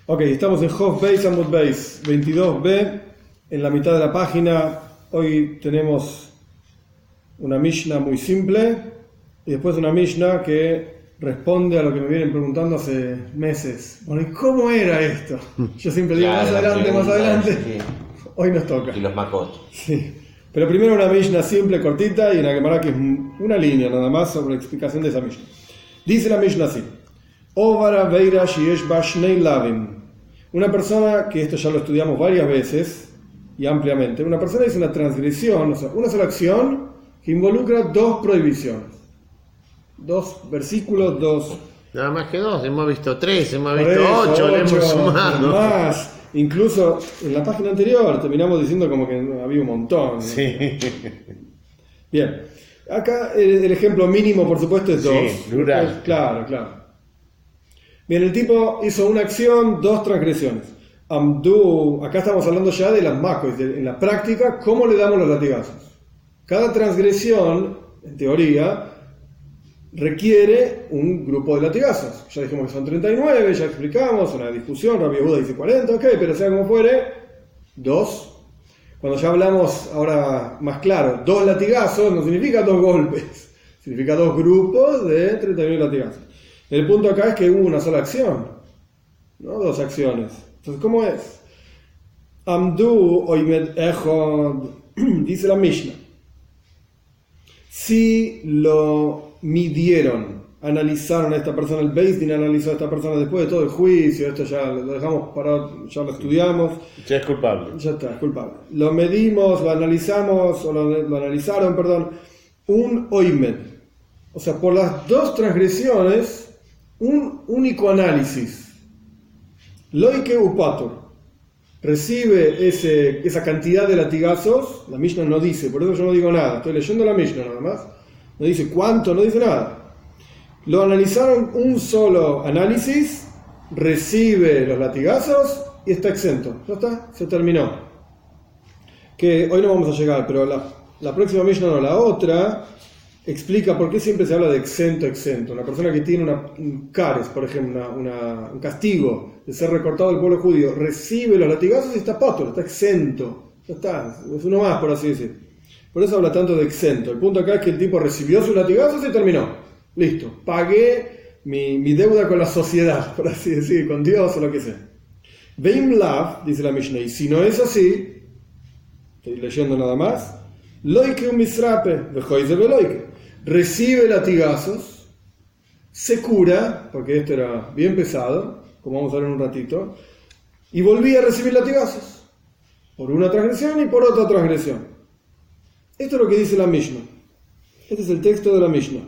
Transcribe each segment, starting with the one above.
Ok, estamos en Hof Beis Amud Beis 22b, en la mitad de la página. Hoy tenemos una Mishnah muy simple y después una Mishnah que responde a lo que me vienen preguntando hace meses. Bueno, ¿y cómo era esto? Yo siempre digo más adelante. Sí. Hoy nos toca. Y los Makot. Sí. Pero primero una Mishnah simple, cortita, y una Gemara que es una línea nada más sobre la explicación de esa Mishnah. Dice la Mishnah así: Ovara Veira Shiesh Ba Shnei Lavim. Una persona, que esto ya lo estudiamos varias veces y ampliamente, una persona dice una transgresión, o sea, una sola acción que involucra dos prohibiciones. Dos versículos, dos. Nada más que dos, hemos visto tres, hemos visto ocho, le hemos sumado. Más. Incluso en la página anterior terminamos diciendo como que había un montón, ¿no? Sí. Bien. Acá el ejemplo mínimo, por supuesto, es dos. Sí, plural. Claro. Bien, el tipo hizo una acción, dos transgresiones. Amdu, acá estamos hablando ya de las macos, en la práctica, ¿cómo le damos los latigazos? Cada transgresión, en teoría, requiere un grupo de latigazos. Ya dijimos que son 39, ya explicamos, una discusión, Rabbi Yehuda dice 40, ok, pero sea como fuere, dos. Cuando ya hablamos, ahora más claro, dos latigazos no significa dos golpes, significa dos grupos de 39 latigazos. El punto acá es que hubo una sola acción, no dos acciones. Entonces, ¿cómo es? Amdu oimed echod, dice la Mishnah. Si lo midieron, analizaron a esta persona, el Beis Din analizó a esta persona después de todo el juicio, esto ya lo dejamos parado, ya lo estudiamos. Ya es culpable. Ya está, es culpable. Lo medimos, lo analizamos, o lo analizaron, perdón, un oimed. O sea, por las dos transgresiones, un único análisis. Loike upatur. Recibe esa cantidad de latigazos. La Mishnah no dice, por eso yo no digo nada. Estoy leyendo la Mishnah nada más. No dice cuánto, no dice nada. Lo analizaron un solo análisis, recibe los latigazos y está exento. Ya está, se terminó. Que hoy no vamos a llegar, pero la próxima Mishnah no, la otra, explica por qué siempre se habla de exento. Una persona que tiene un cares, por ejemplo, un castigo de ser recortado del pueblo judío, recibe los latigazos y está patur, está exento. Ya está, es uno más, por así decir. Por eso habla tanto de exento. El punto acá es que el tipo recibió sus latigazos y terminó. Listo, pagué mi deuda con la sociedad, por así decir, con Dios o lo que sea. Veim lav, dice la Mishnah, y si no es así, estoy leyendo nada más, loike un misrape, vejoize veloike. Recibe latigazos, se cura, porque esto era bien pesado, como vamos a ver en un ratito, y volvía a recibir latigazos, por una transgresión y por otra transgresión. Esto es lo que dice la Mishnah. Este es el texto de la Mishnah.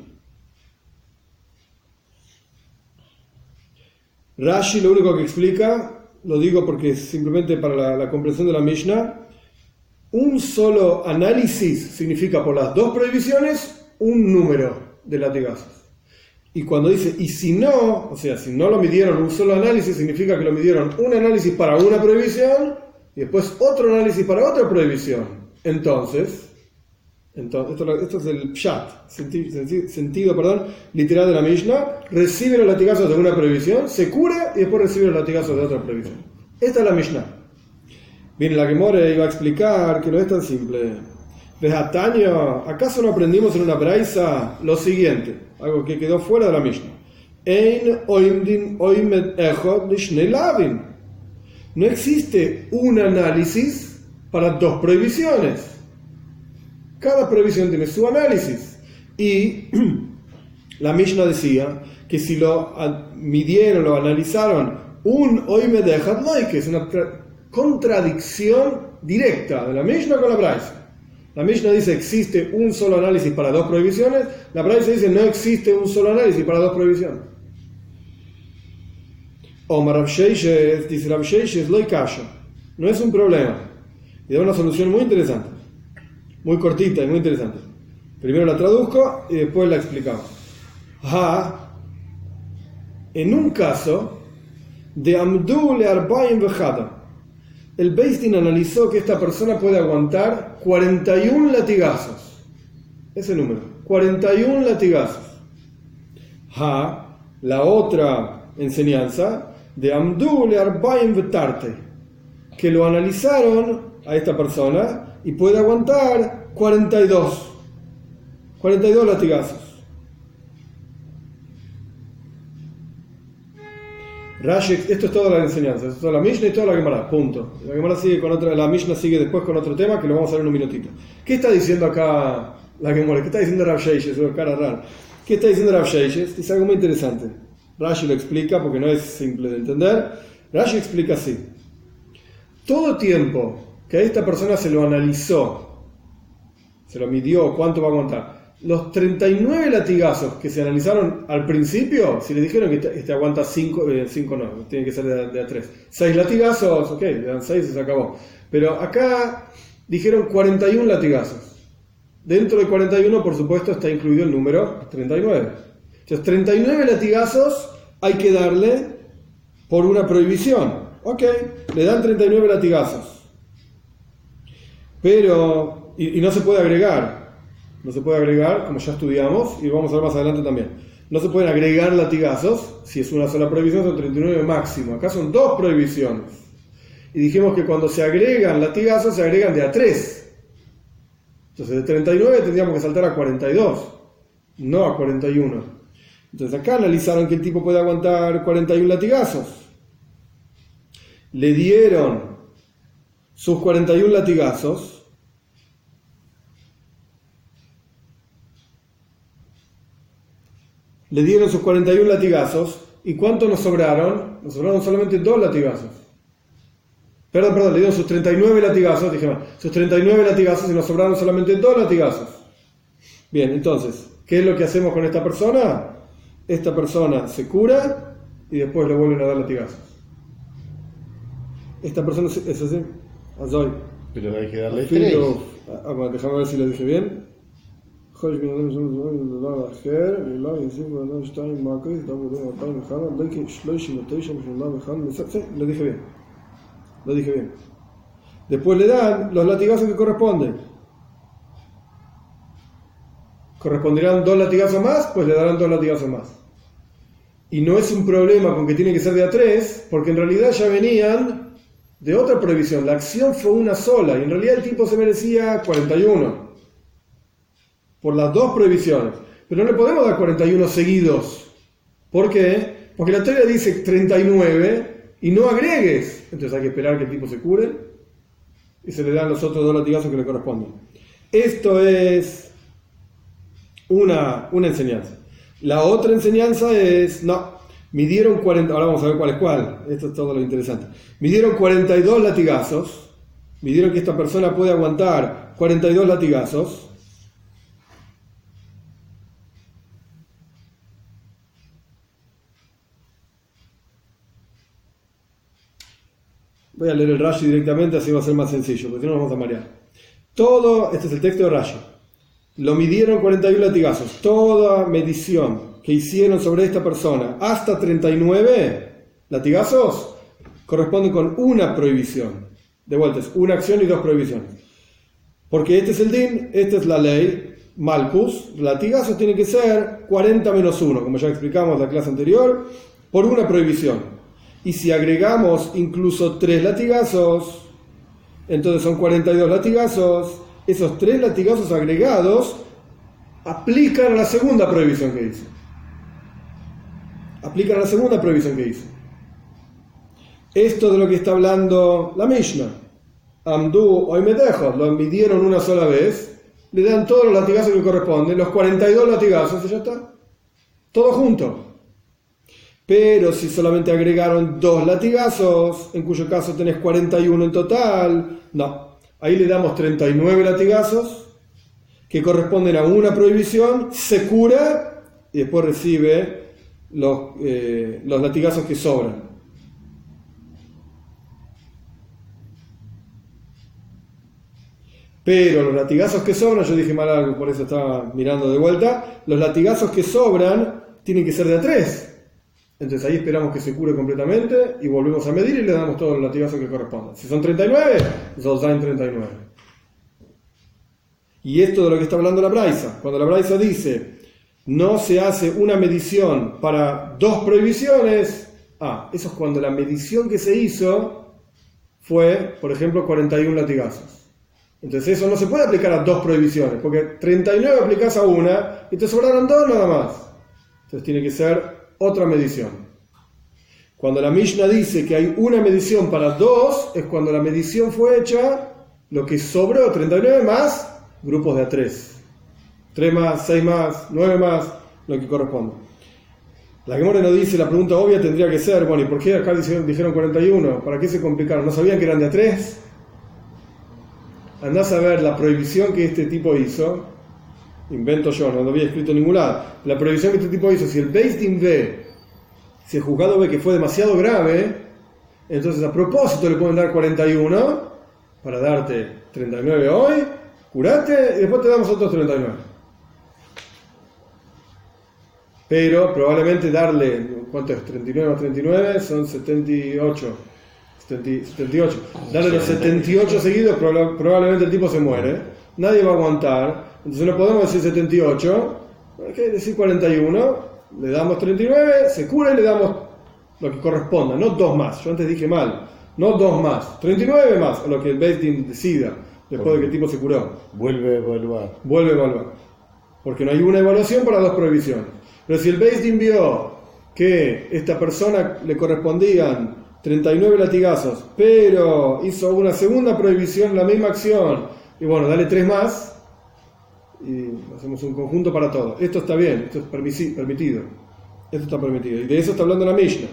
Rashi lo único que explica, lo digo porque simplemente para la comprensión de la Mishnah, un solo análisis significa por las dos prohibiciones un número de latigazos. Y cuando dice, y si no, o sea, si no lo midieron un solo análisis, significa que lo midieron un análisis para una prohibición y después otro análisis para otra prohibición. Entonces esto es el pshat, sentido literal de la Mishnah. Recibe los latigazos de una prohibición, se cura y después recibe los latigazos de otra prohibición. Esta es la Mishnah. Viene la Gemara y va a explicar que no es tan simple. Vejataño, ¿acaso no aprendimos en una braisa lo siguiente? Algo que quedó fuera de la Mishnah. Ein oimdin oimed echod lishnei lavin. No existe un análisis para dos prohibiciones. Cada prohibición tiene su análisis. Y la Mishnah decía que si lo midieron, lo analizaron, un oimed echod loike, es una contradicción directa de la Mishnah con la braisa. La Mishnah dice existe un solo análisis para dos prohibiciones, la braisa dice no existe un solo análisis para dos prohibiciones. Omar Rav Sheishes, dice Rav Sheishes, lo ikasha, no es un problema. Y da una solución muy interesante, muy cortita y muy interesante. Primero la traduzco y después la explicamos. En un caso de Amdu le Arbaim Vejada, el Beis Din analizó que esta persona puede aguantar 41 latigazos. Ese número, 41 latigazos. La otra enseñanza, de Amdu le Arbaim Vetarte, que lo analizaron a esta persona y puede aguantar 42 latigazos. Rashi, esto es toda la enseñanza, esto es toda la Mishnah y toda la Gemara, punto. La Gemara sigue con otra, la Mishnah sigue después con otro tema que lo vamos a ver en un minutito. ¿Qué está diciendo acá la Gemara? ¿Qué está diciendo Rav Sheshes? Cara rara. ¿Qué está diciendo Rav Sheshes? Es algo muy interesante. Rashi lo explica porque no es simple de entender. Rashi explica así: todo tiempo que a esta persona se lo analizó, se lo midió, cuánto va a aguantar, los 39 latigazos que se analizaron al principio, si le dijeron que este aguanta 5 no, tiene que ser de a 3. 6 latigazos, ok, le dan 6 y se acabó. Pero acá dijeron 41 latigazos. Dentro de 41, por supuesto, está incluido el número 39. Entonces, 39 latigazos hay que darle por una prohibición. Ok, le dan 39 latigazos. Pero, y no se puede agregar. No se puede agregar, como ya estudiamos, y vamos a ver más adelante también. No se pueden agregar latigazos, si es una sola prohibición son 39 máximo. Acá son 2 prohibiciones. Y dijimos que cuando se agregan latigazos, se agregan de a 3. Entonces de 39 tendríamos que saltar a 42, no a 41. Entonces acá analizaron que el tipo puede aguantar 41 latigazos. Le dieron sus 41 latigazos. Le dieron sus 41 latigazos. ¿Y cuánto nos sobraron? Nos sobraron solamente 2 latigazos. Perdón, le dieron sus 39 latigazos. Dije mal, sus 39 latigazos y nos sobraron solamente 2 latigazos. Bien, entonces, ¿qué es lo que hacemos con esta persona? Esta persona se cura y después le vuelven a dar latigazos. Esta persona es así. Azoy. Pero hay que darle 3. Déjame ver si lo dije bien. Lo dije bien. Después le dan los latigazos que corresponden. Corresponderán 2 latigazos más, pues le darán 2 latigazos más. Y no es un problema con que tiene que ser de a 3, porque en realidad ya venían de otra prohibición. La acción fue una sola y en realidad el tipo se merecía 41. Por las 2 prohibiciones. Pero no le podemos dar 41 seguidos. ¿Por qué? Porque la Torá dice 39 y no agregues. Entonces hay que esperar que el tipo se cure y se le dan los otros 2 latigazos que le corresponden. Esto es una enseñanza. La otra enseñanza es, no, midieron 40, ahora vamos a ver cuál es cuál. Esto es todo lo interesante. Midieron 42 latigazos. Midieron que esta persona puede aguantar 42 latigazos. Voy a leer el Rashi directamente, así va a ser más sencillo, porque si no nos vamos a marear. Este es el texto de Rashi. Lo midieron 41 latigazos. Toda medición que hicieron sobre esta persona hasta 39 latigazos corresponden con una prohibición. De vuelta, es una acción y 2 prohibiciones. Porque este es el din, esta es la ley, Malkus. Latigazos tienen que ser 40 menos 1, como ya explicamos en la clase anterior, por una prohibición. Y si agregamos incluso 3 latigazos, entonces son 42 latigazos. Esos 3 latigazos agregados aplican a la segunda prohibición que hizo. Aplican a la segunda prohibición que hizo. Esto de lo que está hablando la Mishnah. Amdu hoy me dejo, lo midieron una sola vez, le dan todos los latigazos que corresponden, los 42 latigazos y ya está. Todo junto. Pero si solamente agregaron 2 latigazos, en cuyo caso tenés 41 en total, no. Ahí le damos 39 latigazos que corresponden a una prohibición, se cura y después recibe los latigazos que sobran. Pero los latigazos que sobran, yo dije mal algo, por eso estaba mirando de vuelta, los latigazos que sobran tienen que ser de a 3. Entonces ahí esperamos que se cure completamente y volvemos a medir y le damos todos los latigazos que correspondan. Si son 39, Zolzain 39. Y esto de lo que está hablando la Braisa. Cuando la Braisa dice, no se hace una medición para 2 prohibiciones, Eso es cuando la medición que se hizo fue, por ejemplo, 41 latigazos. Entonces eso no se puede aplicar a dos prohibiciones, porque 39 aplicás a una y te sobraron dos nada más. Entonces tiene que ser otra medición. Cuando la Mishnah dice que hay una medición para dos, es cuando la medición fue hecha, lo que sobró, 39 más, grupos de a 3. 3 más, 6 más, 9 más, lo que corresponde. La Gemara no dice, la pregunta obvia tendría que ser, bueno, ¿y por qué acá dijeron 41? ¿Para qué se complicaron? ¿No sabían que eran de a 3? Andás a ver la prohibición que este tipo hizo. Invento yo, no lo había escrito en ningún lado. La prohibición que este tipo hizo, si el Beis Din ve, si el juzgado ve que fue demasiado grave, entonces a propósito le pueden dar 41 para darte 39 hoy, curate y después te damos otros 39. Pero probablemente darle, ¿cuánto es? 39 más 39 son 78. Darle los 78 seguidos, probablemente el tipo se muere. Nadie va a aguantar. Entonces no podemos decir 78, hay que decir 41, le damos 39, se cura y le damos lo que corresponda, no dos más. Yo antes dije mal, no dos más, 39 más, a lo que el Beis Din decida, después de que el tipo se curó. Vuelve a evaluar. Porque no hay una evaluación para dos prohibiciones. Pero si el Beis Din vio que esta persona le correspondían 39 latigazos, pero hizo una segunda prohibición, la misma acción, y bueno, dale 3 más, y hacemos un conjunto para todo. Esto está bien, esto es permitido. Esto está permitido. Y de eso está hablando la Mishnah.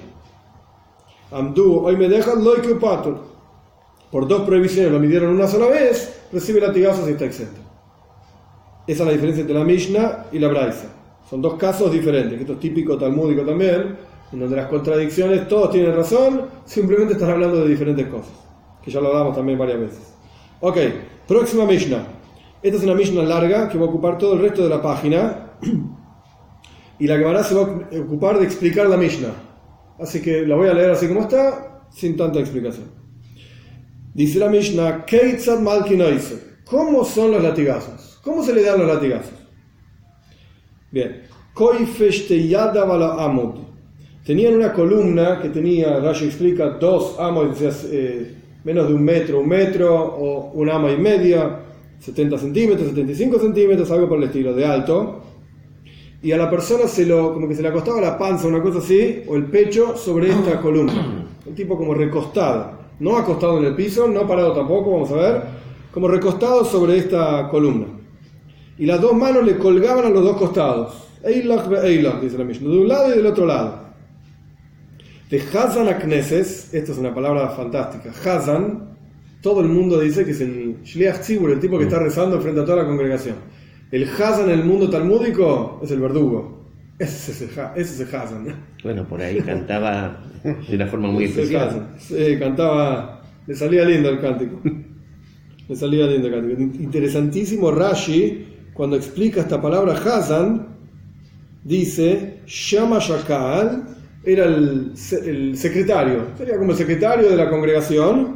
Amdu, hoy me dejan loike upatur. Por dos prohibiciones lo midieron una sola vez, recibe latigazos y está exento. Esa es la diferencia entre la Mishnah y la Braisa. Son dos casos diferentes, que esto es típico talmúdico también, en donde las contradicciones todos tienen razón, simplemente están hablando de diferentes cosas, que ya lo hablamos también varias veces. Ok, próxima Mishnah. Esta es una Mishnah larga que va a ocupar todo el resto de la página y la Gemara se va a ocupar de explicar la Mishnah. Así que la voy a leer así como está, sin tanta explicación. Dice la Mishnah, Keitzad Malkin Oise. ¿Cómo son los latigazos? ¿Cómo se le dan los latigazos? Bien. Koifesh Teyada Bala Amud. Tenían una columna que tenía, Rashi explica, 2 amos, menos de un metro o un ama y media, 70 centímetros, 75 centímetros, algo por el estilo, de alto. Y a la persona como que se le acostaba la panza, una cosa así, o el pecho sobre esta columna. El tipo como recostado, no acostado en el piso, no parado tampoco, vamos a ver, como recostado sobre esta columna. Y las dos manos le colgaban a los dos costados. Eilach, dice la Mishnah, de un lado y del otro lado. De Hazan a Knesses, esta es una palabra fantástica. Hazan, todo el mundo dice que es el Shliach Tzibur, el tipo que está rezando frente a toda la congregación. El Hazan en el mundo talmúdico es el verdugo. Ese es el Hazan. Bueno, por ahí cantaba de una forma muy especial. Sí, cantaba, le salía lindo el cántico. Interesantísimo Rashi, cuando explica esta palabra Hazan, dice, Shama Shakal era el secretario, sería como el secretario de la congregación,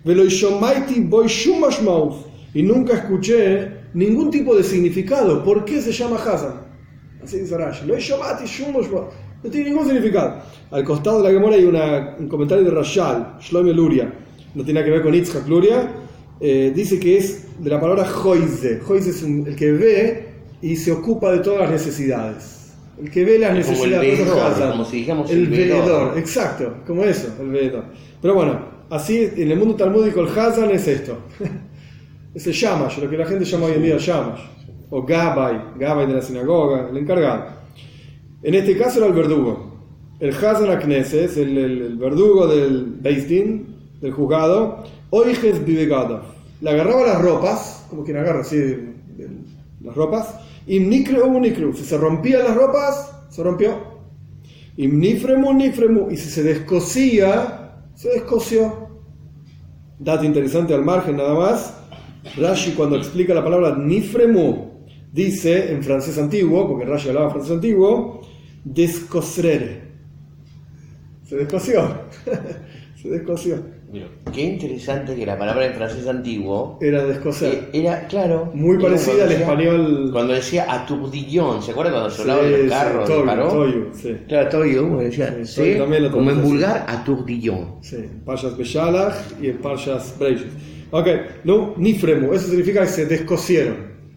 y nunca escuché ningún tipo de significado. ¿Por qué se llama Hazan? Así dice Rashi. No tiene ningún significado. Al costado de la Gemara hay un comentario de Rashal, Shlomo Luria, no tiene nada que ver con Yitzhak Luria. Dice que es de la palabra Joize. Joize es el que ve y se ocupa de todas las necesidades. El que ve las necesidades. Como si dijamos el veedor. Exacto, como eso, el veedor. Pero bueno, así en el mundo talmúdico el Hazan es esto. Es el Shamash, lo que la gente llama hoy en día Shamash. O Gabay de la sinagoga, el encargado. En este caso era el verdugo. El Hazan Akneses, el verdugo del Beis Din, del juzgado, Oijes Bivegada. Le agarraba las ropas, como quien agarra así las ropas, y Nikru, si se rompían las ropas, se rompió. Y Nifremu, y si se descosía, se descosió. Dato interesante al margen nada más. Rashi, cuando explica la palabra Nifremu, dice en francés antiguo, porque Rashi hablaba francés antiguo, descosrere. Se descosió. Se descosió. Mira, qué interesante que la palabra en francés antiguo Era descoser. era, claro, Muy parecida al español. Cuando decía aturdillón, ¿se acuerdan cuando se hablaba de los carros? Toyo, sí. Claro, toyo, decía, Sí, toyo también lo como en traduce vulgar, aturdillón. Sí, en Parshas Beshalach y en Parshas Breishis. Ok, no, nifremu, eso significa que se descosieron.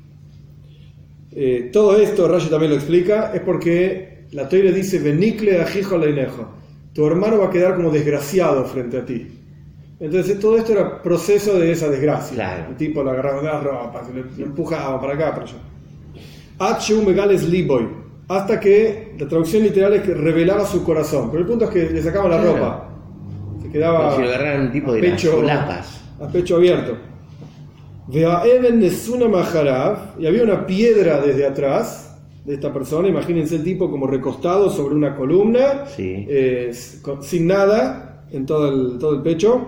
Todo esto, Rashi también lo explica, es porque la Torah dice: Benikle ajijo leinejo, tu hermano va a quedar como desgraciado frente a ti. Entonces todo esto era proceso de esa desgracia. Claro. El tipo lo agarraba de las ropas, le empujaba para acá, para allá. Achu megales liboy, hasta que la traducción literal es que revelaba su corazón. Pero el punto es que le sacaban la ropa, se quedaba como si lo agarraran un tipo de pecho, lapas. a pecho abierto. Ve'aeben nesuna maharav, y había una piedra desde atrás de esta persona. Imagínense el tipo como recostado sobre una columna, Sí. sin nada en todo el pecho.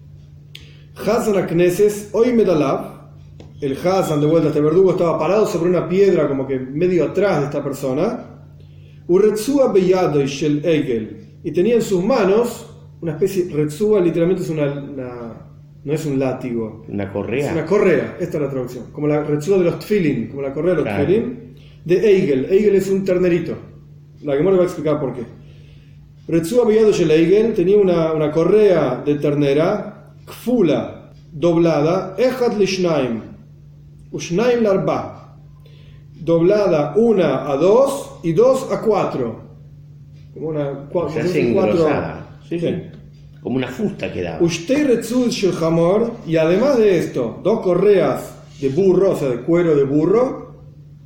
Hazan Akneses, hoy Medalav, el Hazan de vuelta, este verdugo estaba parado sobre una piedra como que medio atrás de esta persona. Uretzua Beyadoy Shel Egel, y tenía en sus manos una especie, Retzua literalmente es no es un látigo, Una correa. es una correa, esta es la traducción, como la Retzua de los Tfilin, como la correa de los Claro. Tfilin, de Eigel. Eigel es un ternerito, la que me va a explicar por qué. Retzua Beyadoy Shel Egel tenía una correa de ternera, Kfula, doblada, Echad Lishnaim, Ushnaim Larba, doblada 1 a 2 y 2 a 4. Como una Se hace engrosada. Sí, sí. Como una fusta quedaba. Ushtei Retzud Shel Hamor, y además de esto, 2 correas de burro, o sea, de cuero de burro.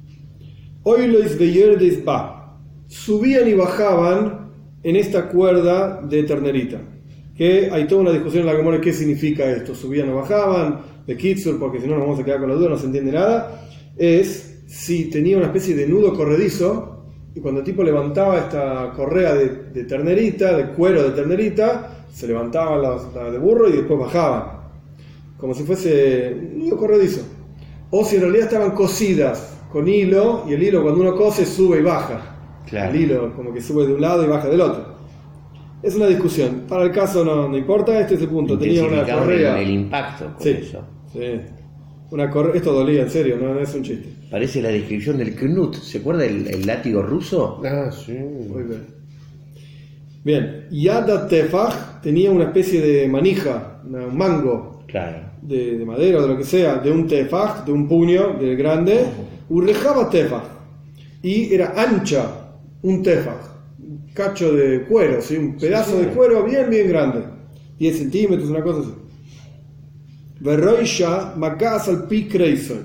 Oilois Beyerdes Ba, subían y bajaban en esta cuerda de ternerita. Que hay toda una discusión en la Gemara qué significa esto, subían o bajaban, de Kitzur, porque si no nos vamos a quedar con la duda, no se entiende nada. Es si tenía una especie de nudo corredizo, y cuando el tipo levantaba esta correa de ternerita, de cuero de ternerita, se levantaban las de burro y después bajaban, como si fuese un nudo corredizo. O si en realidad estaban cosidas con hilo, y el hilo cuando uno cose sube y baja. Claro. El hilo como que sube de un lado y baja del otro. Es una discusión. Para el caso no importa, este es el punto. Tenía una correa. El impacto con Sí, eso. sí. Una correa. Esto dolía, en serio, no es un chiste. Parece la descripción del Knut. ¿Se acuerda el látigo ruso? Ah, sí. Muy bien. Bien. Yada Tefaj tenía una especie de manija, un mango. Claro. De madera o de lo que sea, de un Tefaj, de un puño, del grande. Urrejaba Tefaj. Y era ancha un Tefaj. Cacho de cuero, ¿sí? Un pedazo de cuero bien grande, 10 centímetros, una cosa así. Verroisha Makas al Pi Kreisoy,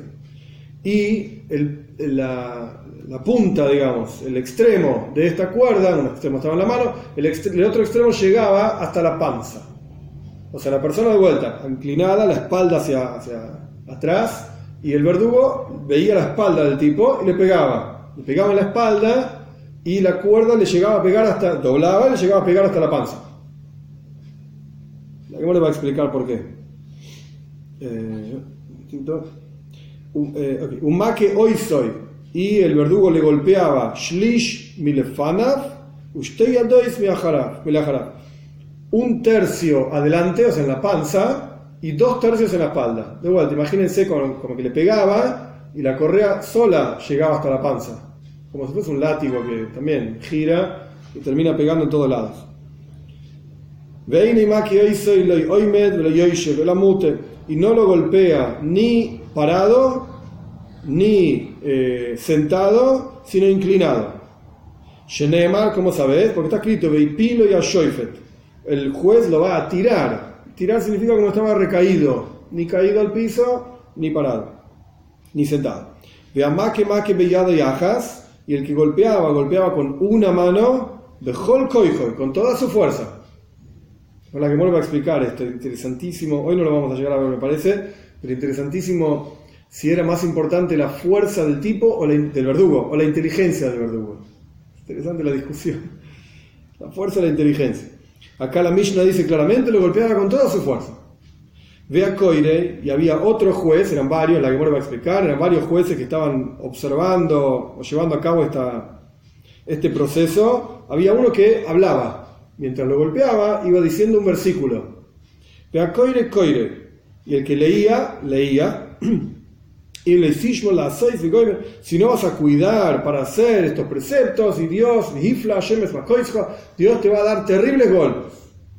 y la punta, digamos, el extremo de esta cuerda, un extremo estaba en la mano, el otro extremo llegaba hasta la panza. O sea, la persona de vuelta, inclinada, la espalda hacia atrás, y el verdugo veía la espalda del tipo y le pegaba en la espalda. Y la cuerda le llegaba a pegar doblaba y le llegaba a pegar hasta la panza. La que le va a explicar por qué. Un maque hoy soy. Y el verdugo le golpeaba shlish milefanav, ushtei yadois milacharav. 1/3 adelante, o sea en la panza, y 2/3 en la espalda. De vuelta, imagínense como que le pegaba y la correa sola llegaba hasta la panza. Como si fuese un látigo que también gira y termina pegando en todos lados. Y no lo golpea ni parado, ni sentado, sino inclinado. Shenemar, ¿cómo sabes? Porque está escrito Veipilo y Ashoifet. El juez lo va a tirar. Tirar significa que no estaba recaído, ni caído al piso, ni parado, ni sentado. Veamake beyado y ajas. Y el que golpeaba con una mano, bejol koijoy, con toda su fuerza. Con la que me va a explicar esto, interesantísimo. Hoy no lo vamos a llegar a ver, me parece, pero interesantísimo si era más importante la fuerza del tipo o del verdugo, o la inteligencia del verdugo. Interesante la discusión. La fuerza o la inteligencia. Acá la Mishnah dice claramente, lo golpeaba con toda su fuerza. Ve a Koire, y había otro juez, eran varios, la que me va a explicar, eran varios jueces que estaban observando o llevando a cabo este proceso. Había uno que hablaba, mientras lo golpeaba, iba diciendo un versículo. Veakoire koire. Y el que leía, leía. Y le hicimos la seis, si no vas a cuidar para hacer estos preceptos, y Dios te va a dar terribles golpes.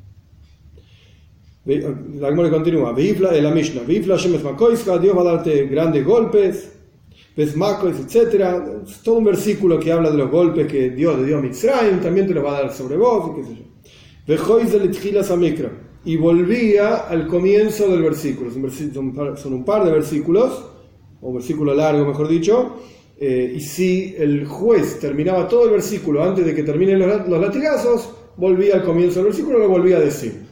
La Gemara continúa, de la Mishnah, Dios va a darte grandes golpes, etc. Es todo un versículo que habla de los golpes que Dios le dio a Mitzrayim, también te los va a dar sobre vos, y qué sé yo. Y volvía al comienzo del versículo. Son un par de versículos, o un versículo largo, mejor dicho, y si el juez terminaba todo el versículo antes de que terminen los latigazos, volvía al comienzo del versículo y lo volvía a decir.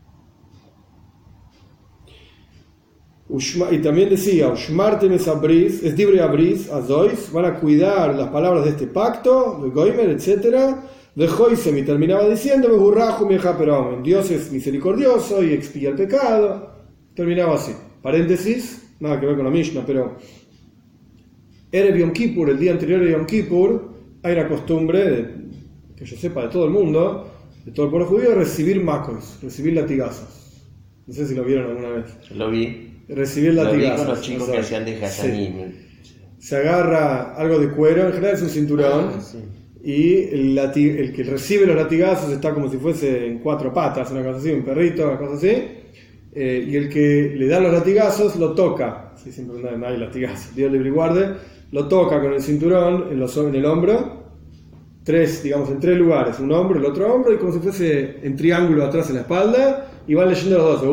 Y también decía, es libre abris, azois, van a cuidar las palabras de este pacto, de Goimer, etc. De Joisem, y terminaba diciendo, Dios es misericordioso y expía el pecado. Terminaba así. Paréntesis, nada que ver con la Mishnah, pero Erev Yom Kippur, el día anterior a Yom Kippur, hay una costumbre, que yo sepa, de todo el mundo, de todo el pueblo judío, recibir makos, recibir latigazos. No sé si lo vieron alguna vez. Lo vi. Recibir latigazos. Lo vi con los chicos que hacían de Hasanim. Se agarra algo de cuero, en general es un cinturón, y el que recibe los latigazos está como si fuese en cuatro patas, una cosa así, un perrito, una cosa así, y el que le da los latigazos lo toca, sí, siempre no hay latigazos, Dios libre y guarde, lo toca con el cinturón en el hombro, en tres lugares, un hombro, el otro hombro, y como si fuese en triángulo atrás en la espalda, y van leyendo los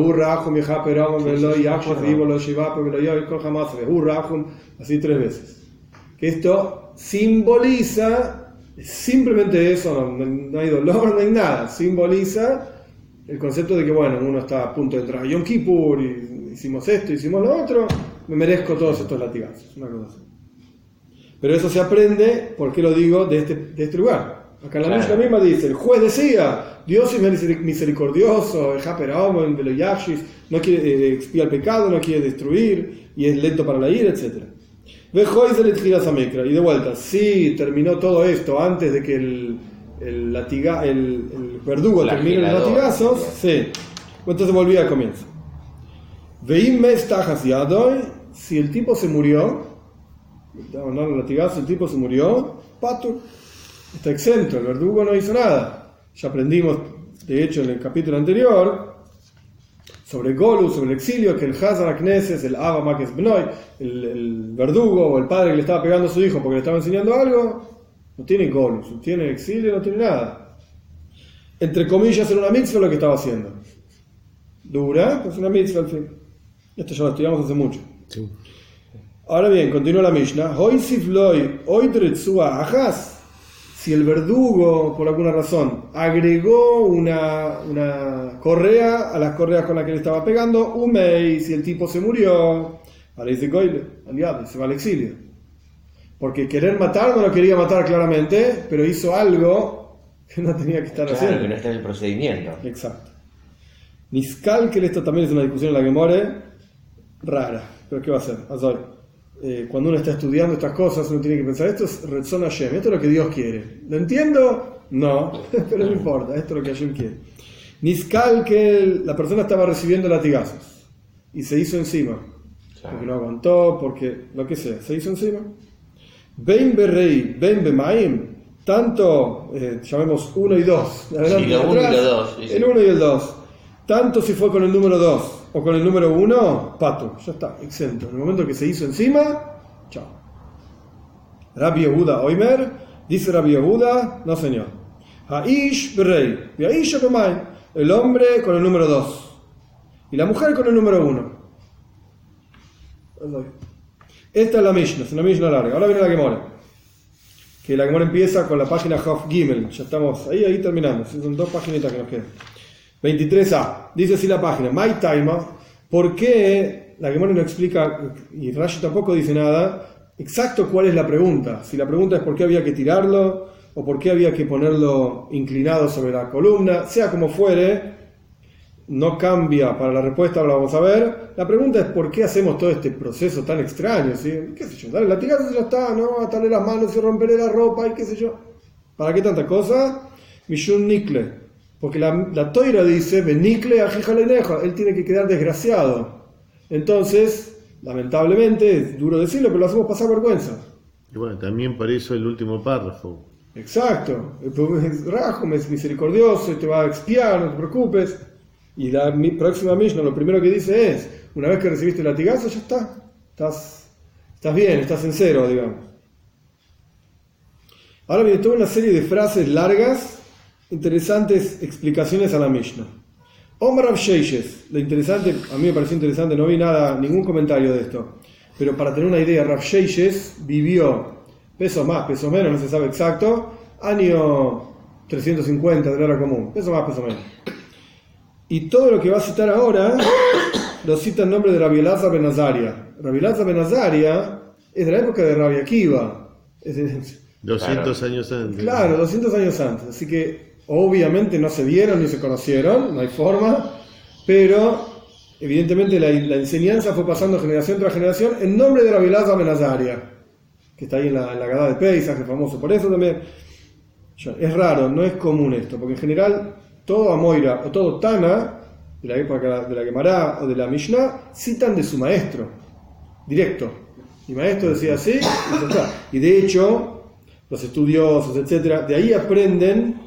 dos, así 3 veces. Que esto simboliza, simplemente eso, no hay dolor, no hay nada, simboliza el concepto de que, bueno, uno está a punto de entrar a Yom Kippur, y hicimos esto, hicimos lo otro, me merezco todos estos latigazos, una cosa así. Pero eso se aprende, ¿por qué lo digo? De este lugar. Acá en la Mishnah misma dice, el juez decía, Dios es misericordioso, no quiere expiar el pecado, no quiere destruir, y es lento para la ira, etc. Y de vuelta, si terminó todo esto antes de que el verdugo termine los latigazos, sí. Entonces volvía al comienzo. Si el tipo se murió, el latigazo, el tipo se murió, Patur está exento, el verdugo no hizo nada. Ya aprendimos, de hecho, en el capítulo anterior, sobre Golus, sobre el exilio, que el Hazar Knesses, el Abba Makes Bnoi, el verdugo o el padre que le estaba pegando a su hijo porque le estaba enseñando algo, no tiene Golus, no tiene exilio, no tiene nada. Entre comillas, era una mitzvah lo que estaba haciendo. Dura, pues una mitzvah al fin. Esto ya lo estudiamos hace mucho. Sí. Ahora bien, continúa la Mishnah. Si el verdugo, por alguna razón, agregó una correa a las correas con las que le estaba pegando, si el tipo se murió, se va al exilio. Porque querer matar no lo quería matar claramente, pero hizo algo que no tenía que estar haciendo. Claro, que no está en el procedimiento. Exacto. Niskalkel, esto también es una discusión en la Gemara rara, pero ¿qué va a hacer? Cuando uno está estudiando estas cosas, uno tiene que pensar, esto es Retzon Hashem, esto es lo que Dios quiere. ¿Lo entiendo? No, pero no importa, esto es lo que Hashem quiere. Niskal, que la persona estaba recibiendo latigazos y se hizo encima, porque no aguantó, porque lo que sea, se hizo encima. Ben Berrei, Ben Bemaim, tanto, llamemos 1 y 2, sí, lo 1 y lo 2. El 1 y el 2. Tanto si fue con el número 2 o con el número 1, pato, ya está, exento. En el momento que se hizo encima, chao. Rabbi Yehuda Oimer, dice Rabbi Yehuda, no señor. Haish Berrei, y Haish Bemai, el hombre con el número 2 y la mujer con el número 1. Esta es la Mishnah, es una Mishnah larga. Ahora viene la Gemara. Que la Gemara empieza con la página Hof Gimel. Ya estamos ahí terminamos. Son 2 paginitas que nos quedan. 23a, dice así la página, My Time, ¿por qué? La Gemara no explica, y Rashi tampoco dice nada, exacto cuál es la pregunta. Si la pregunta es por qué había que tirarlo, o por qué había que ponerlo inclinado sobre la columna, sea como fuere, no cambia para la respuesta, ahora la vamos a ver. La pregunta es por qué hacemos todo este proceso tan extraño, ¿sí? ¿Qué sé yo? Dale latigazo y ya está, ¿no? Atarle las manos y romperle la ropa y qué sé yo. ¿Para qué tanta cosa? Mishun Nikle. Porque la Toira dice, Benikle ajijaleneja, él tiene que quedar desgraciado. Entonces, lamentablemente, es duro decirlo, pero lo hacemos pasar vergüenza. Y bueno, también por eso el último párrafo. Exacto. Rahum es misericordioso y te va a expiar, no te preocupes. Y la próxima Mishnah lo primero que dice es, una vez que recibiste el latigazo, ya está. Estás bien, estás en cero, digamos. Ahora viene toda una serie de frases largas, interesantes explicaciones a la Mishnah. Omar Rav Sheishes, lo interesante, a mí me pareció interesante, no vi ningún comentario de esto, pero para tener una idea, Rav Sheishes vivió, pesos más, pesos menos, no se sabe exacto, año 350 de la era común, pesos más, pesos menos. Y todo lo que va a citar ahora lo cita en nombre de Rabbi Elazar ben Azaria. Rabbi Elazar ben Azaria es de la época de Rabbi Akiva. 200 años antes. Claro, 200 años antes. Así que obviamente no se vieron ni se conocieron, no hay forma, pero evidentemente la enseñanza fue pasando generación tras generación en nombre de Rabbi Elazar ben Azaria, que está ahí en la Gadá de Pesach, es famoso por eso también. Es raro, no es común esto, porque en general todo Amoira o todo Tana, de la época de la Gemara o de la Mishnah, citan de su maestro, directo. Mi maestro decía así, y ya está. Y de hecho, los estudiosos, etcétera, de ahí aprenden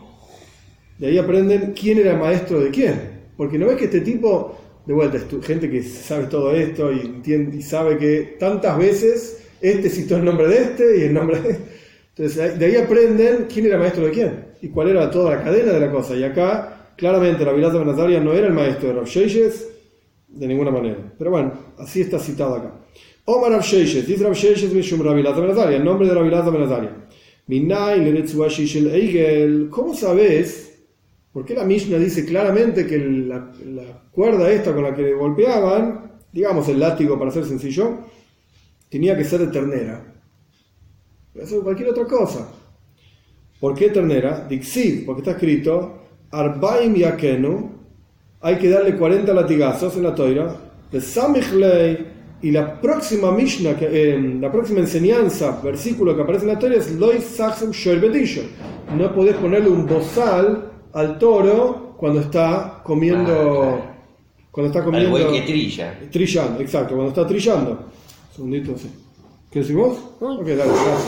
quién era maestro de quién. Porque no ves que este tipo, de vuelta, gente que sabe todo esto y entiende y sabe que tantas veces este citó el nombre de este y el nombre de este. Entonces, de ahí aprenden quién era maestro de quién y cuál era toda la cadena de la cosa. Y acá, claramente, Rabbi Elazar ben Azaria no era el maestro de Rav Sheishes de ninguna manera. Pero bueno, así está citado acá. Omar Rav Sheishes, dice Rav Sheishes Mishum Rabbi Elazar ben Azaria, el nombre de Rabbi Elazar ben Azaria. Minay leretzua shishel eigel. ¿Cómo sabes? ¿Por qué la Mishnah dice claramente que la cuerda esta con la que golpeaban, digamos el látigo para ser sencillo, tenía que ser de ternera? Puede ser cualquier otra cosa. ¿Por qué ternera? Dixiv, porque está escrito Arbaim yakenu, hay que darle 40 latigazos en la toira. De Samichlei, y la próxima Mishnah, la próxima enseñanza, versículo que aparece en la toira es Lois Sachsem Sherbedishon. No podés ponerle un bozal al toro cuando está comiendo. Cuando está comiendo. Al buey que trilla. Trillando, exacto, cuando está trillando. Un segundito, sí. ¿Qué decís vos? Ok, dale, gracias.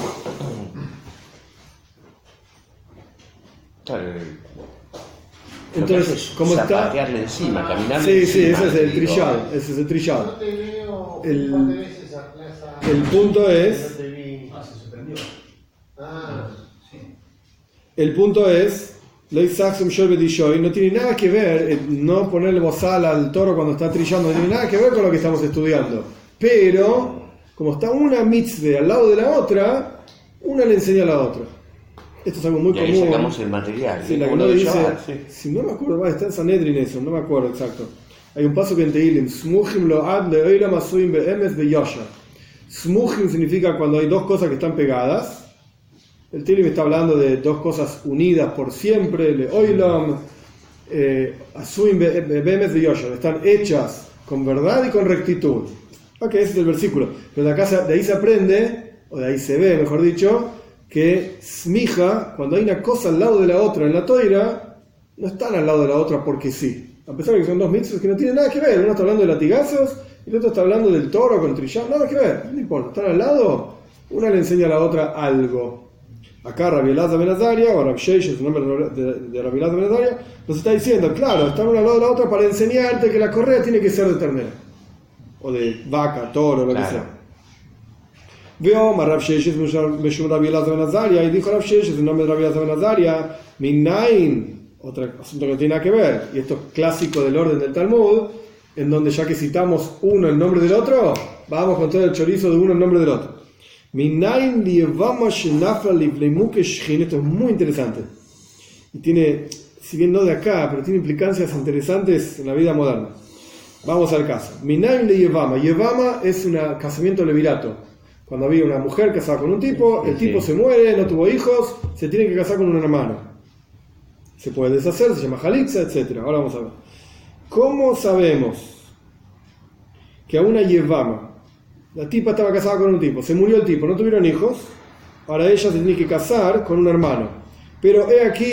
Claro. Entonces, ¿cómo está? Zapatearle encima, caminando. Sí, encima, ese es el digo. trillado. Ese es el trillado. No te veo El- un par de veces a Plaza. El punto es. Se suspendió. Ah, sí. El punto es. Leis Saxum Sherbedishoy no tiene nada que ver, no ponerle bozal al toro cuando está trillando, no tiene nada que ver con lo que estamos estudiando. Pero, como está una mitzvah al lado de la otra, una le enseña a la otra. Esto es algo muy Y ahí común. sacamos el material. Sí, la que Como no lo de dice, Shabbat, sí. si no me acuerdo, está en Sanedrin eso, no me acuerdo exacto. Hay un paso que en Tehilim, Smuchim lo'ad le'oilam asuim be'emes be'yosha. Smuchim significa cuando hay dos cosas que están pegadas. El Tehilim está hablando de dos cosas unidas por siempre, le'oilam, asuim be'emes be'yosha. Están hechas con verdad y con rectitud. Ok, ese es el versículo. Pero de ahí se aprende, o de ahí se ve, mejor dicho, que smija, cuando hay una cosa al lado de la otra en la toira, no están al lado de la otra porque sí. A pesar de que son dos mitzvos que no tienen nada que ver. Uno está hablando de latigazos y el otro está hablando del toro con trillado. Nada que ver, no importa. Están al lado, una le enseña a la otra algo. Acá Rabbi Elazar ben Azaria, o Rav Sheishes, el nombre de Rabbi Elazar ben Azaria, nos está diciendo, claro, están una al lado de la otra para enseñarte que la correa tiene que ser de ternera. O de vaca, toro, lo Claro. que sea. Veo a Rav Sheishes Meshum Rabbi Elazar ben Azaria, y dijo Rav Sheishes el nombre de Rabbi Elazar ben Azaria, Minain, otro asunto que no tiene nada que ver, y esto es clásico del orden del Talmud, en donde ya que citamos uno en nombre del otro, vamos con todo el chorizo de uno en nombre del otro. Minain lievama shenafla livleimuke shchin, esto es muy interesante. Y tiene, si bien no de acá, pero tiene implicancias interesantes en la vida moderna. Vamos al caso. Minain le Yevama. Yevama es un casamiento levirato. Cuando había una mujer casada con un tipo, el tipo se muere, no tuvo hijos, se tiene que casar con un hermano. Se puede deshacer, se llama Jalitza, etc. Ahora vamos a ver. ¿Cómo sabemos que a una Yevama, la tipa estaba casada con un tipo, se murió el tipo, no tuvieron hijos, ahora ella se tiene que casar con un hermano? Pero he aquí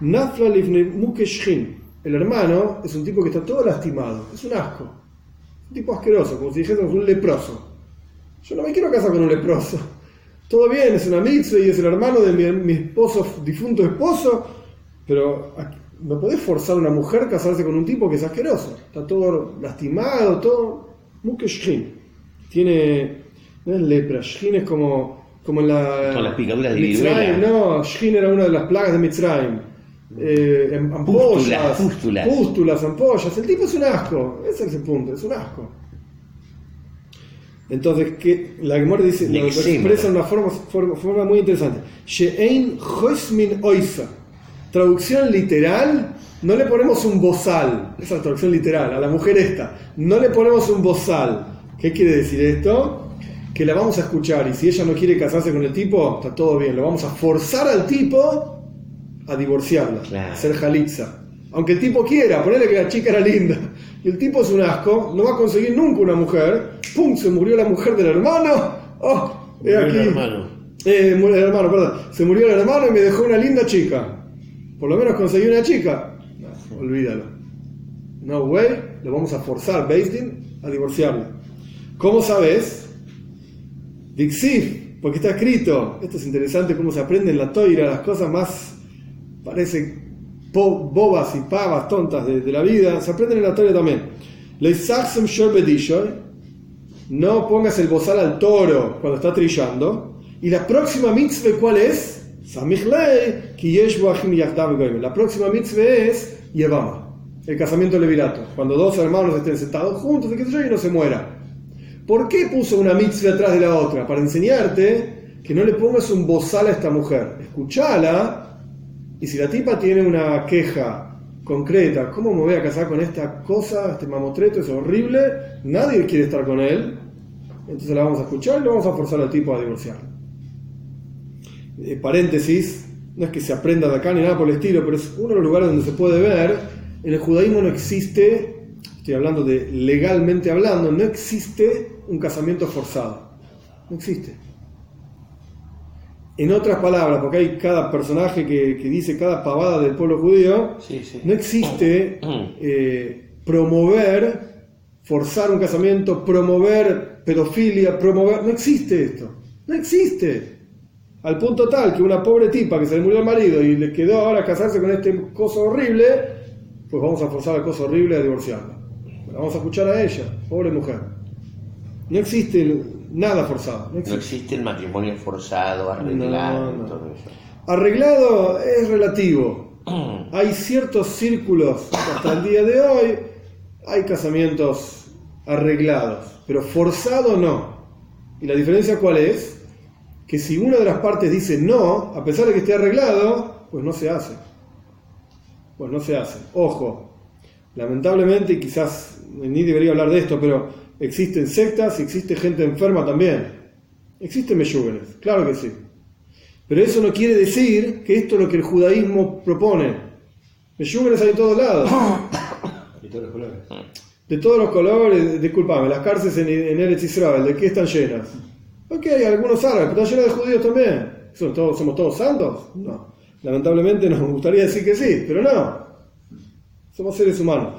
Nafla lifnei muke shchin. El hermano es un tipo que está todo lastimado, es un asco, un tipo asqueroso, como si dijésemos un leproso. Yo no me quiero casar con un leproso. Todo bien, es una mitzvah y es el hermano de mi difunto esposo, pero no podés forzar a una mujer a casarse con un tipo que es asqueroso. Está todo lastimado, todo. Muke shchin. No es lepra, shchin es como en la. Con las picaduras de Mitzrayim, viruela. no, shchin era una de las plagas de Mitzrayim. Ampollas, pústulas, ampollas. El tipo es un asco, ese es el punto, es un asco. Entonces, que la Gemara dice, lo expresa de una forma muy interesante. She'ein choismin oisa. Traducción literal, no le ponemos un bozal. Esa es la traducción literal, a la mujer esta. No le ponemos un bozal. ¿Qué quiere decir esto? Que la vamos a escuchar y si ella no quiere casarse con el tipo, está todo bien. Lo vamos a forzar al tipo a divorciarla, claro, a ser jalitza. Aunque el tipo quiera, ponerle que la chica era linda y el tipo es un asco, no va a conseguir nunca una mujer. ¡Pum! Se murió la mujer del hermano. ¡Oh! Murió el hermano. Murió el hermano, perdón. Se murió el hermano y me dejó una linda chica. Por lo menos conseguí una chica. No, olvídalo. No way, lo vamos a forzar, Beis Din, a divorciarla. ¿Cómo sabes? Dixiv, porque está escrito. Esto es interesante cómo se aprende en la toira las cosas más, parecen bobas y pavas, tontas de la vida, se aprenden en la Torah también. No pongas el bozal al toro cuando está trillando. Y la próxima mitzvah, ¿cuál es? La próxima mitzvah es Yevama, el casamiento levirato, cuando dos hermanos estén sentados juntos, qué sé yo, y no se muera. ¿Por qué puso una mitzvah atrás de la otra? Para enseñarte que no le pongas un bozal a esta mujer. Escuchala. Y si la tipa tiene una queja concreta, ¿cómo me voy a casar con esta cosa? Este mamotreto es horrible, nadie quiere estar con él. Entonces la vamos a escuchar y le vamos a forzar al tipo a divorciar. Paréntesis, no es que se aprenda de acá ni nada por el estilo, pero es uno de los lugares donde se puede ver. En el judaísmo no existe, estoy hablando de legalmente hablando, no existe un casamiento forzado. No existe. En otras palabras, porque hay cada personaje que dice cada pavada del pueblo judío, no existe promover, forzar un casamiento, promover pedofilia, no existe esto, no existe. Al punto tal que una pobre tipa que se le murió el marido y le quedó ahora casarse con este coso horrible, pues vamos a forzar al coso horrible a divorciarla. La vamos a escuchar a ella, pobre mujer. No existe nada forzado. No existe el matrimonio forzado, arreglado, no. todo eso. Arreglado es relativo. Hay ciertos círculos, hasta el día de hoy, hay casamientos arreglados, pero forzado no. ¿Y la diferencia cuál es? Que si una de las partes dice no, a pesar de que esté arreglado, pues no se hace. Pues no se hace. Ojo, lamentablemente, quizás ni debería hablar de esto, pero existen sectas y existe gente enferma también. Existen meyúgenes, claro que sí. Pero eso no quiere decir que esto es lo que el judaísmo propone. Meyúgenes hay en todos lados. De todos los colores. De todos los colores, disculpame, las cárceles en Eretz Israel, ¿de qué están llenas? Ok, hay algunos árabes, pero están llenas de judíos también. ¿Somos todos santos? No. Lamentablemente nos gustaría decir que sí, pero no. Somos seres humanos.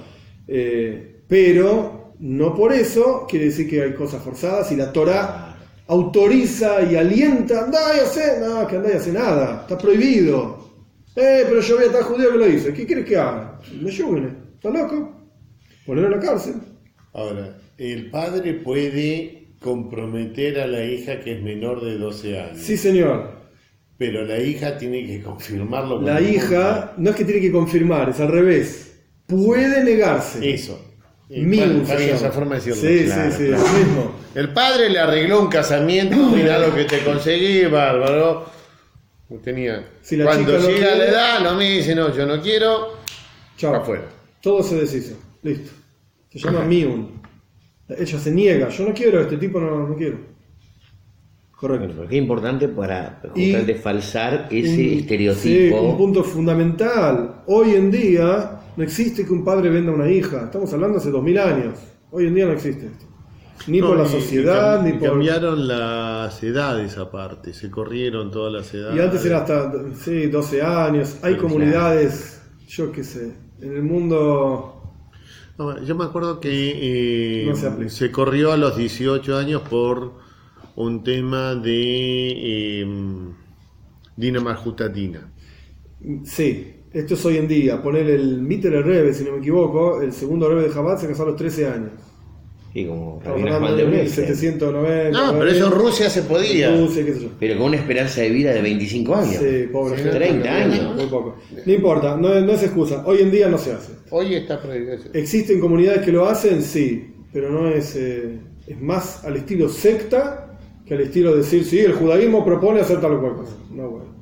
Pero no por eso quiere decir que hay cosas forzadas y la Torá autoriza y alienta, andá y hacé, no, que andá y hace nada, está prohibido. Pero yo vi a tal judío que lo hizo, ¿qué quieres que haga? Me ayuden, ¿está loco? Ponerlo en la cárcel. Ahora, el padre puede comprometer a la hija que es menor de 12 años. Sí, señor. Pero la hija tiene que confirmarlo. La hija no es que tiene que confirmar, es al revés. Puede negarse. Eso. Esa forma de decirlo. Sí, Claro, sí, claro. lo mismo. El padre le arregló un casamiento, mirá lo que te conseguí, bárbaro. Tenía. Si la Cuando chica no llega la quiere- edad, no me dice, no, yo no quiero, Chao. afuera. Todo se deshizo. Listo. Se llama miun. Ella se niega. Yo no quiero, este tipo no quiero. Correcto. Bueno, pero qué importante para Y- justamente falsar ese Sí, estereotipo. un punto fundamental. Hoy en día no existe que un padre venda a una hija. Estamos hablando hace 2000 años. Hoy en día no existe esto. Ni por la sociedad, ni por... Cambiaron las edades aparte, se corrieron todas las edades. Y antes era hasta 12 años. Hay comunidades, yo qué sé, en el mundo... No, yo me acuerdo que No se aplica. se corrió a los 18 años por un tema de Dinamarca Jutatina. Sí, esto es hoy en día. Poner el Mitter Rebbe, si no me equivoco, el segundo Rebbe de Chabad se casó a los 13 años. Y como Estamos Rabbi hablando Nachman de de Brescia. 1790. No, pero eso en Rusia se podía. Rusia, qué sé yo. Pero con una esperanza de vida de 25 años. Sí, pobre gente. 30 años. Muy poco. No importa, no es excusa. Hoy en día no se hace. Hoy está prohibido. ¿Existen comunidades que lo hacen? Sí, pero no es más al estilo secta que al estilo de decir, sí, el judaísmo propone hacer tal o cual cosa. No, bueno.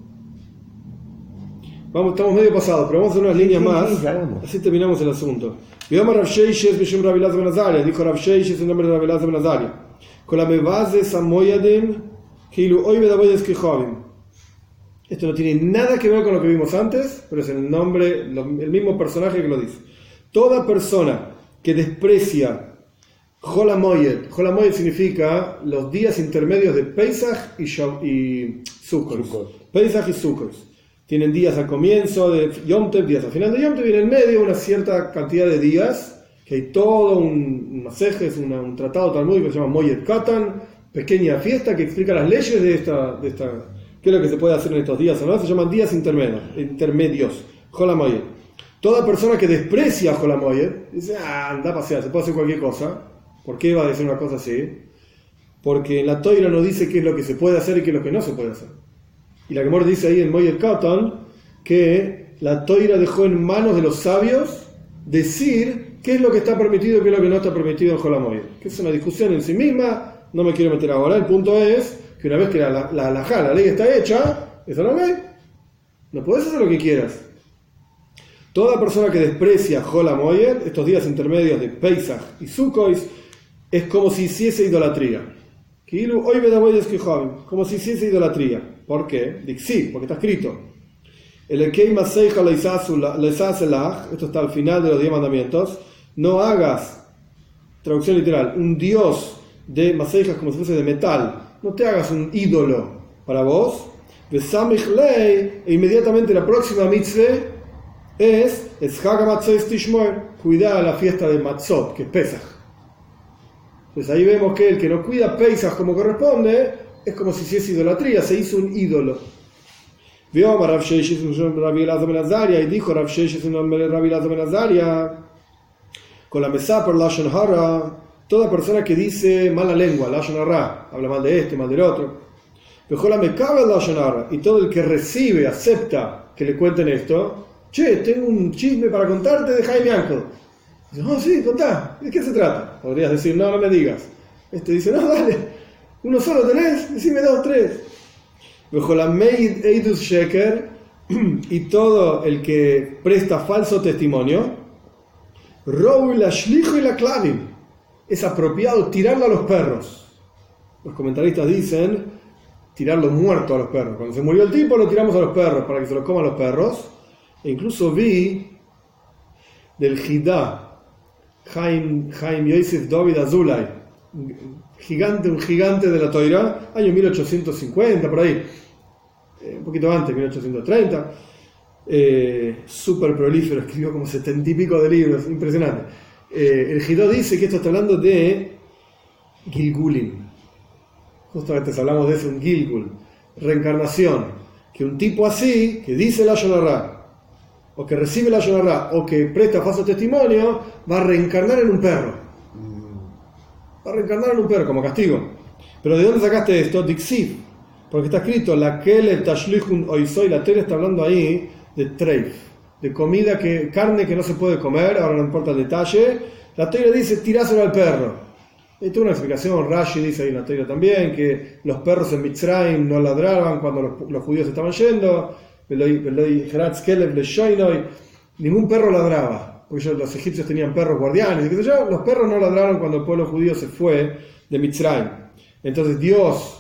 Vamos, estamos medio pasados, pero vamos a hacer unas líneas más, ya vamos. así terminamos el asunto. Dijo Rav Sheishes en nombre de Rav Elazar ben Azaria. Con la mevase samoyadim, kilu oy bedaboyes kihovim. Esto no tiene nada que ver con lo que vimos antes, pero es el nombre, el mismo personaje que lo dice. Toda persona que desprecia Hol HaMoed, Hol HaMoed significa los días intermedios de Pesach y Sukkot. Pesach y Sukkot. Tienen días al comienzo de Yom Tov, días al final de Yom Tov, y en el medio una cierta cantidad de días, que hay todo un masejes, un tratado talmúdico que se llama Moed Katan, pequeña fiesta que explica las leyes de esta qué es lo que se puede hacer en estos días, ¿no? Se llaman días intermedios, Hol HaMoed. Toda persona que desprecia Hol HaMoed, dice, anda a pasear, se puede hacer cualquier cosa. ¿Por qué va a decir una cosa así? Porque en la Toira no dice qué es lo que se puede hacer y qué es lo que no se puede hacer. Y la Gemara dice ahí en Moed Katan que la Toira dejó en manos de los sabios decir qué es lo que está permitido y qué es lo que no está permitido en Hol HaMoed. Que es una discusión en sí misma, no me quiero meter ahora. El punto es que una vez que la ley está hecha, esa es la ley. No puedes hacer lo que quieras. Toda persona que desprecia Hol HaMoed, estos días intermedios de Pesach y Sukkot, es como si hiciese idolatría. Como si hiciese idolatría. ¿Por qué? Sí, porque está escrito. Esto está al final de los 10 mandamientos. No hagas, traducción literal, un dios de masejas como si fuese de metal. No te hagas un ídolo para vos. E inmediatamente la próxima mitzvah es cuidar la fiesta de Matzot, que es Pesach. Entonces ahí vemos que el que no cuida Pesach como corresponde es como si hiciese idolatría, se hizo un ídolo. Vio a Rav Sheishes en Rabbi Elazar ben Azaria y dijo Rav Sheishes en nombre de Rabbi Elazar ben Azaria, con la mesá por Lashon Hara, toda persona que dice mala lengua, Lashon Hara, habla mal de este, mal del otro, dejó la mecaba Lashon Hara, y todo el que recibe, acepta que le cuenten esto, che, tengo un chisme para contarte de Jaime Ángel. Dice, sí, contá, ¿de qué se trata? Podrías decir, no me digas. Este dice, no, dale, uno solo tenés, decime 2, 3. Bajo la Meid Eidus Sheker, y todo el que presta falso testimonio, Rou la Shlicho y la Klavim, es apropiado tirarlo a los perros. Los comentaristas dicen tirarlo muerto a los perros. Cuando se murió el tipo lo tiramos a los perros para que se lo coman los perros. E incluso vi del Hidá Chaim Yosef David Azulay, un gigante de la Toira, año 1850 por ahí, un poquito antes, 1830, súper prolífero, escribió como 70 y pico de libros, impresionante. El Hidá dice que esto está hablando de Gilgulim, justamente hablamos de eso, un Gilgul, reencarnación, que un tipo así, que dice la Lashon Hara, o que recibe la Lashon Hara, o que presta falso testimonio, va a reencarnar en un perro. Va a reencarnar en un perro como castigo. Pero ¿de dónde sacaste esto? Dixiv. Porque está escrito, la Kelev Tashlichun Oisoy, la tele está hablando ahí de treif, de comida, carne que no se puede comer, ahora no importa el detalle. La tele dice, tiráselo al perro. Esto es una explicación, Rashi dice ahí en la tele también, que los perros en Mitzrayim no ladraban cuando los judíos estaban yendo. Ningún perro ladraba, porque los egipcios tenían perros guardianes, y qué sé yo, los perros no ladraron cuando el pueblo judío se fue de Mitzrayim. Entonces Dios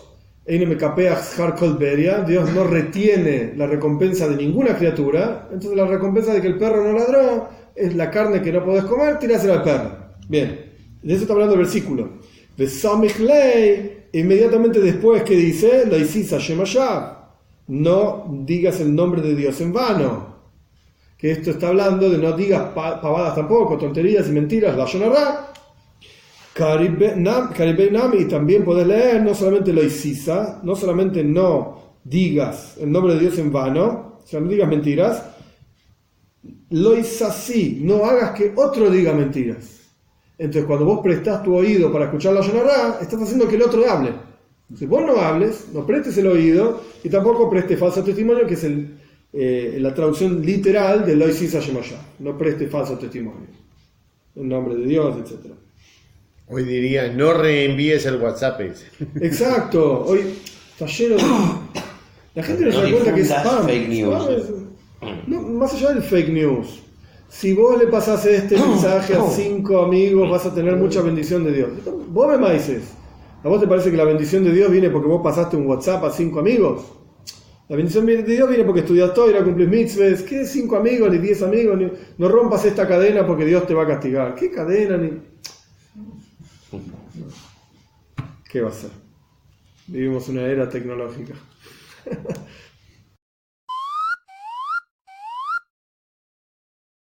no retiene la recompensa de ninguna criatura, entonces la recompensa de que el perro no ladró es la carne que no podés comer, tirásela al perro. Bien, de eso está hablando el versículo. Besamich ley, inmediatamente después que dice, lo hiciste a no digas el nombre de Dios en vano. Que esto está hablando de no digas pavadas tampoco, tonterías y mentiras, la Yonará. Karibeinami, también podés leer, no solamente lo hicisa, no solamente no digas el nombre de Dios en vano, o sea, no digas mentiras, lo así, no hagas que otro diga mentiras. Entonces, cuando vos prestás tu oído para escuchar la Yonará, estás haciendo que el otro hable. Si vos no hables, no prestes el oído y tampoco prestes falso testimonio, que es la traducción literal de lo hicisa Shemayá. No prestes falso testimonio en nombre de Dios, etc. Hoy diría, no reenvíes el WhatsApp ese. Exacto, hoy está lleno de... La gente no se da cuenta que es difundas spam. fake news. Spam no, más allá del fake news. Si vos le pasás este mensaje a 5 amigos, vas a tener mucha bendición de Dios. Vos me dices, ¿a vos te parece que la bendición de Dios viene porque vos pasaste un WhatsApp a 5 amigos? La bendición de Dios viene porque estudias Torah, cumplís mitzvahs. ¿Qué 5 amigos ni 10 amigos? No rompas esta cadena porque Dios te va a castigar. ¿Qué cadena? ¿Qué va a ser? Vivimos una era tecnológica.